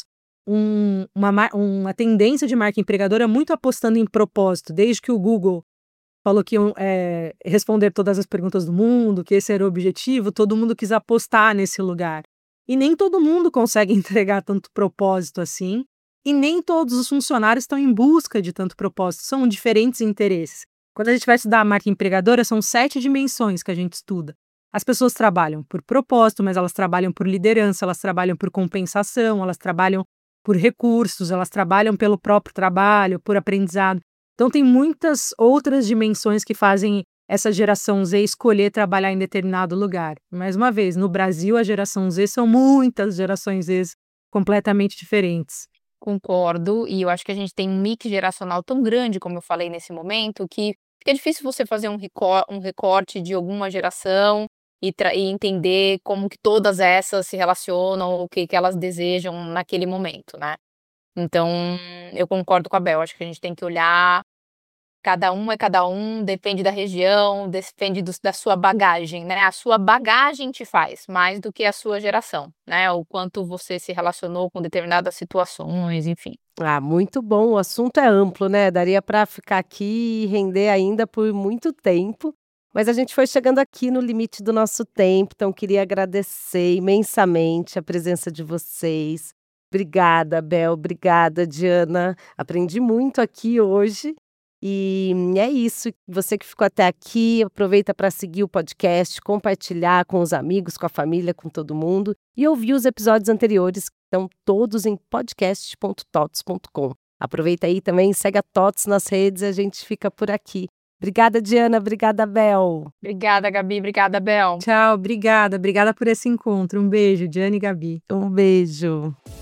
um, uma, mar- uma tendência de marca empregadora muito apostando em propósito, desde que o Google falou que iam é, responder todas as perguntas do mundo, que esse era o objetivo, todo mundo quis apostar nesse lugar. E nem todo mundo consegue entregar tanto propósito assim, e nem todos os funcionários estão em busca de tanto propósito, são diferentes interesses. Quando a gente vai estudar a marca empregadora, são sete dimensões que a gente estuda. As pessoas trabalham por propósito, mas elas trabalham por liderança, elas trabalham por compensação, elas trabalham por recursos, elas trabalham pelo próprio trabalho, por aprendizado. Então, tem muitas outras dimensões que fazem essa geração Z escolher trabalhar em determinado lugar. Mais uma vez, no Brasil, a geração Z são muitas gerações Z completamente diferentes. Concordo, e eu acho que a gente tem um mix geracional tão grande, como eu falei nesse momento, que fica difícil você fazer um, recor- um recorte de alguma geração e, tra- e entender como que todas essas se relacionam, o que, que elas desejam naquele momento, né? Então, eu concordo com a Bel, acho que a gente tem que olhar, cada um é cada um, depende da região, depende do- da sua bagagem, né? A sua bagagem te faz, mais do que a sua geração, né? O quanto você se relacionou com determinadas situações, enfim. Ah, muito bom. O assunto é amplo, né? Daria para ficar aqui e render ainda por muito tempo. Mas a gente foi chegando aqui no limite do nosso tempo, então queria agradecer imensamente a presença de vocês. Obrigada, Bel. Obrigada, Diana. Aprendi muito aqui hoje. E é isso. Você que ficou até aqui, aproveita para seguir o podcast, compartilhar com os amigos, com a família, com todo mundo e ouvir os episódios anteriores, que estão todos em podcast ponto tots ponto com. Aproveita aí também, segue a Tots nas redes e a gente fica por aqui. Obrigada, Diana. Obrigada, Bel. Obrigada, Gabi. Obrigada, Bel. Tchau, obrigada. Obrigada por esse encontro. Um beijo, Diane e Gabi. Um beijo.